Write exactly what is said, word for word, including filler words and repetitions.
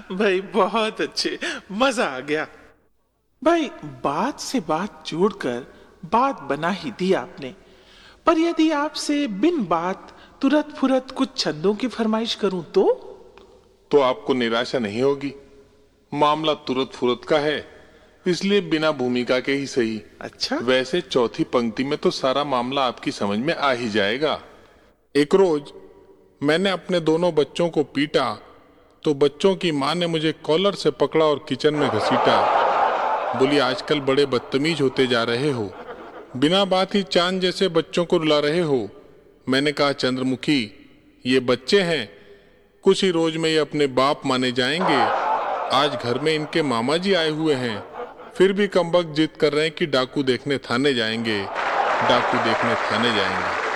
भाई बहुत अच्छे, मजा आ गया। भाई बात से बात जोड़कर बात बना ही दी आपने। पर यदि आपसे बिन बात तुरत फुरत कुछ छंदों की फरमाइश करूं तो? तो आपको निराशा नहीं होगी। मामला तुरत फुरत का है, इसलिए बिना भूमिका के ही सही। अच्छा। वैसे चौथी पंक्ति में तो सारा मामला आपकी समझ में आ ही जाएगा। एक रोज मैंने अपने दोनों बच्चों को पीटा तो बच्चों की माँ ने मुझे कॉलर से पकड़ा और किचन में घसीटा। बोली, आजकल बड़े बदतमीज होते जा रहे हो, बिना बात ही चांद जैसे बच्चों को रुला रहे हो। मैंने कहा, चंद्रमुखी ये बच्चे हैं, कुछ ही रोज में ये अपने बाप माने जाएंगे। आज घर में इनके मामा जी आए हुए हैं, फिर भी कमबख्त जिद कर रहे हैं कि डाकू देखने थाने जाएंगे, डाकू देखने थाने जाएंगे।